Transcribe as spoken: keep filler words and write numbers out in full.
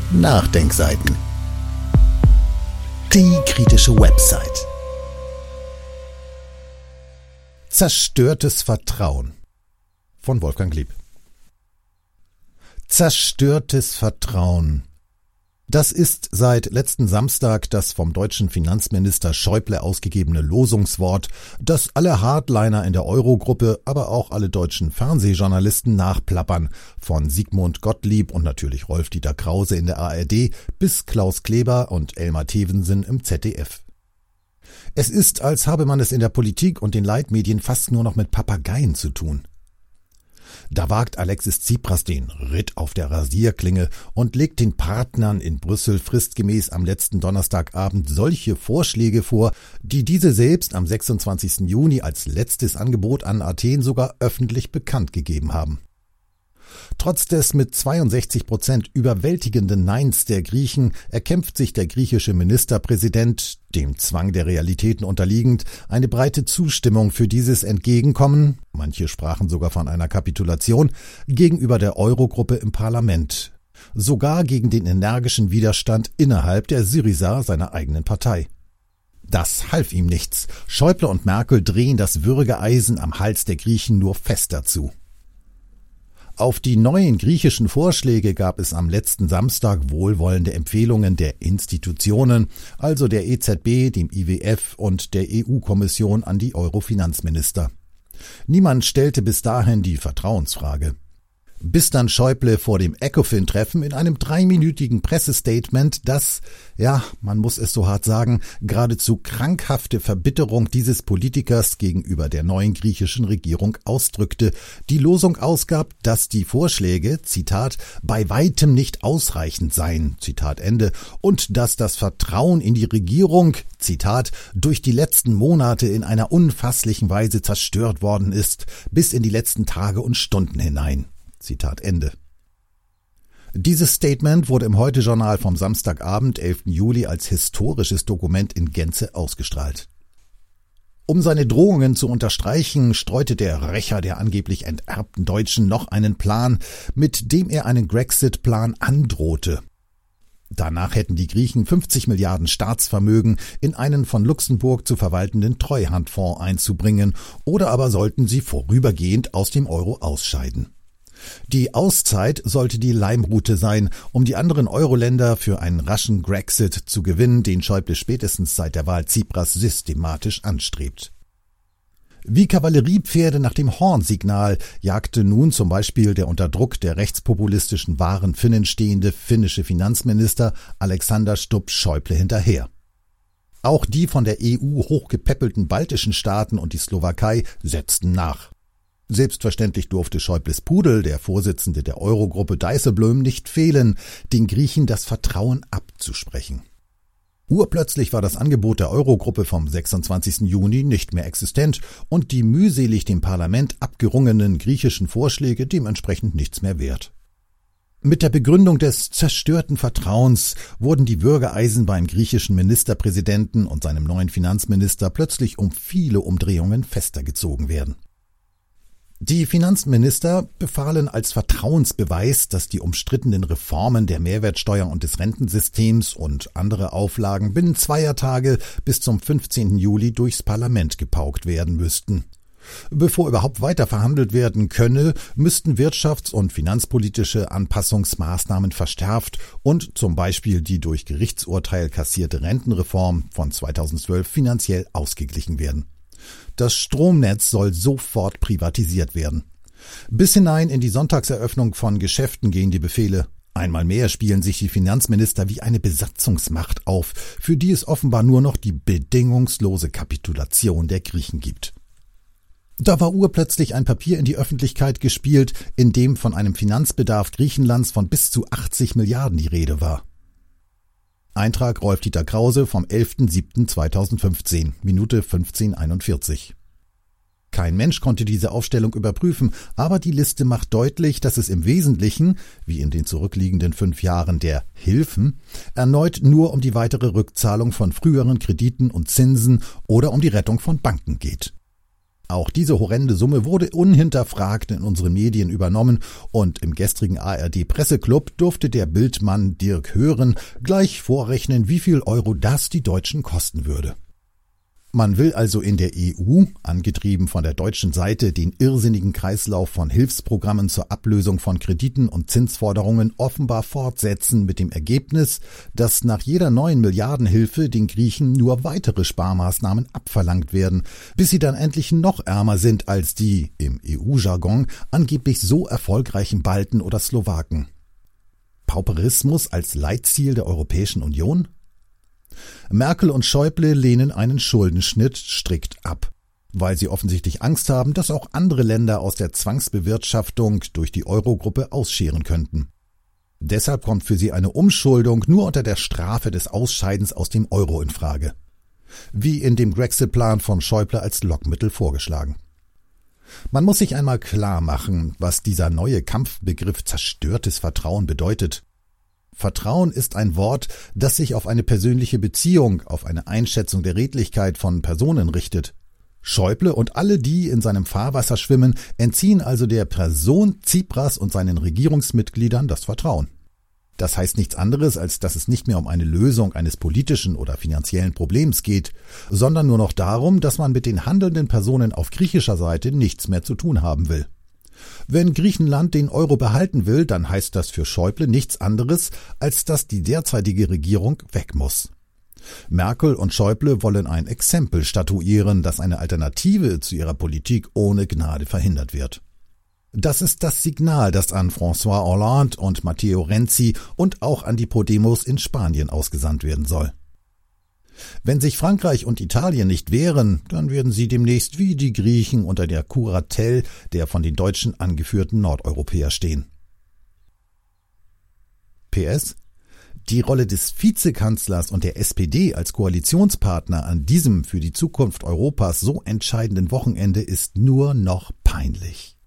Nachdenkseiten. Die kritische Website. Zerstörtes Vertrauen von Wolfgang Lieb. Zerstörtes Vertrauen. Das ist seit letzten Samstag das vom deutschen Finanzminister Schäuble ausgegebene Losungswort, das alle Hardliner in der Euro-Gruppe, aber auch alle deutschen Fernsehjournalisten nachplappern, von Sigmund Gottlieb und natürlich Rolf-Dieter Krause in der A R D bis Klaus Kleber und Elmar Thevensen im Z D F. Es ist, als habe man es in der Politik und den Leitmedien fast nur noch mit Papageien zu tun. Da wagt Alexis Tsipras den Ritt auf der Rasierklinge und legt den Partnern in Brüssel fristgemäß am letzten Donnerstagabend solche Vorschläge vor, die diese selbst am sechsundzwanzigsten Juni als letztes Angebot an Athen sogar öffentlich bekannt gegeben haben. Trotz des mit zweiundsechzig Prozent überwältigenden Neins der Griechen erkämpft sich der griechische Ministerpräsident, dem Zwang der Realitäten unterliegend, eine breite Zustimmung für dieses Entgegenkommen, manche sprachen sogar von einer Kapitulation, gegenüber der Eurogruppe im Parlament, sogar gegen den energischen Widerstand innerhalb der Syriza, seiner eigenen Partei. Das half ihm nichts. Schäuble und Merkel drehen das Würgeeisen am Hals der Griechen nur fester zu. Auf die neuen griechischen Vorschläge gab es am letzten Samstag wohlwollende Empfehlungen der Institutionen, also der E Z B, dem I W F und der E U-Kommission an die Euro-Finanzminister. Niemand stellte bis dahin die Vertrauensfrage. Bis dann Schäuble vor dem Ecofin-Treffen in einem dreiminütigen Pressestatement das, ja, man muss es so hart sagen, geradezu krankhafte Verbitterung dieses Politikers gegenüber der neuen griechischen Regierung ausdrückte, die Losung ausgab, dass die Vorschläge, Zitat, bei weitem nicht ausreichend seien, Zitat Ende, und dass das Vertrauen in die Regierung, Zitat, durch die letzten Monate in einer unfasslichen Weise zerstört worden ist, bis in die letzten Tage und Stunden hinein. Zitat Ende. Dieses Statement wurde im Heute-Journal vom Samstagabend, elften Juli, als historisches Dokument in Gänze ausgestrahlt. Um seine Drohungen zu unterstreichen, streute der Rächer der angeblich enterbten Deutschen noch einen Plan, mit dem er einen Grexit-Plan androhte. Danach hätten die Griechen fünfzig Milliarden Staatsvermögen in einen von Luxemburg zu verwaltenden Treuhandfonds einzubringen, oder aber sollten sie vorübergehend aus dem Euro ausscheiden. Die Auszeit sollte die Leimrute sein, um die anderen Euro-Länder für einen raschen Grexit zu gewinnen, den Schäuble spätestens seit der Wahl Tsipras systematisch anstrebt. Wie Kavalleriepferde nach dem Hornsignal jagte nun zum Beispiel der unter Druck der rechtspopulistischen wahren Finnen stehende finnische Finanzminister Alexander Stubb Schäuble hinterher. Auch die von der E U hochgepäppelten baltischen Staaten und die Slowakei setzten nach. Selbstverständlich durfte Schäubles Pudel, der Vorsitzende der Eurogruppe Dijsselbloem, nicht fehlen, den Griechen das Vertrauen abzusprechen. Urplötzlich war das Angebot der Eurogruppe vom sechsundzwanzigsten Juni nicht mehr existent und die mühselig dem Parlament abgerungenen griechischen Vorschläge dementsprechend nichts mehr wert. Mit der Begründung des zerstörten Vertrauens wurden die Würgeeisen beim griechischen Ministerpräsidenten und seinem neuen Finanzminister plötzlich um viele Umdrehungen fester gezogen werden. Die Finanzminister befahlen als Vertrauensbeweis, dass die umstrittenen Reformen der Mehrwertsteuer und des Rentensystems und andere Auflagen binnen zweier Tage bis zum fünfzehnten Juli durchs Parlament gepaukt werden müssten. Bevor überhaupt weiter verhandelt werden könne, müssten wirtschafts- und finanzpolitische Anpassungsmaßnahmen verschärft und zum Beispiel die durch Gerichtsurteil kassierte Rentenreform von zweitausendzwölf finanziell ausgeglichen werden. Das Stromnetz soll sofort privatisiert werden. Bis hinein in die Sonntagseröffnung von Geschäften gehen die Befehle. Einmal mehr spielen sich die Finanzminister wie eine Besatzungsmacht auf, für die es offenbar nur noch die bedingungslose Kapitulation der Griechen gibt. Da war urplötzlich ein Papier in die Öffentlichkeit gespielt, in dem von einem Finanzbedarf Griechenlands von bis zu achtzig Milliarden die Rede war. Eintrag Rolf-Dieter Krause vom elften siebten zweitausendfünfzehn, Minute fünfzehn einundvierzig. Kein Mensch konnte diese Aufstellung überprüfen, aber die Liste macht deutlich, dass es im Wesentlichen, wie in den zurückliegenden fünf Jahren der Hilfen, erneut nur um die weitere Rückzahlung von früheren Krediten und Zinsen oder um die Rettung von Banken geht. Auch diese horrende Summe wurde unhinterfragt in unseren Medien übernommen und im gestrigen A R D-Presseclub durfte der Bildmann Dirk Hören gleich vorrechnen, wie viel Euro das die Deutschen kosten würde. Man will also in der E U, angetrieben von der deutschen Seite, den irrsinnigen Kreislauf von Hilfsprogrammen zur Ablösung von Krediten und Zinsforderungen offenbar fortsetzen, mit dem Ergebnis, dass nach jeder neuen Milliardenhilfe den Griechen nur weitere Sparmaßnahmen abverlangt werden, bis sie dann endlich noch ärmer sind als die, im E U-Jargon, angeblich so erfolgreichen Balten oder Slowaken. Pauperismus als Leitziel der Europäischen Union? Merkel und Schäuble lehnen einen Schuldenschnitt strikt ab, weil sie offensichtlich Angst haben, dass auch andere Länder aus der Zwangsbewirtschaftung durch die Eurogruppe ausscheren könnten. Deshalb kommt für sie eine Umschuldung nur unter der Strafe des Ausscheidens aus dem Euro in Frage. Wie in dem Grexit-Plan von Schäuble als Lockmittel vorgeschlagen. Man muss sich einmal klar machen, was dieser neue Kampfbegriff zerstörtes Vertrauen bedeutet. Vertrauen ist ein Wort, das sich auf eine persönliche Beziehung, auf eine Einschätzung der Redlichkeit von Personen richtet. Schäuble und alle, die in seinem Fahrwasser schwimmen, entziehen also der Person Tsipras und seinen Regierungsmitgliedern das Vertrauen. Das heißt nichts anderes, als dass es nicht mehr um eine Lösung eines politischen oder finanziellen Problems geht, sondern nur noch darum, dass man mit den handelnden Personen auf griechischer Seite nichts mehr zu tun haben will. Wenn Griechenland den Euro behalten will, dann heißt das für Schäuble nichts anderes, als dass die derzeitige Regierung weg muss. Merkel und Schäuble wollen ein Exempel statuieren, dass eine Alternative zu ihrer Politik ohne Gnade verhindert wird. Das ist das Signal, das an François Hollande und Matteo Renzi und auch an die Podemos in Spanien ausgesandt werden soll. Wenn sich Frankreich und Italien nicht wehren, dann werden sie demnächst wie die Griechen unter der Kuratell der von den Deutschen angeführten Nordeuropäer stehen. P S Die Rolle des Vizekanzlers und der S P D als Koalitionspartner an diesem für die Zukunft Europas so entscheidenden Wochenende ist nur noch peinlich.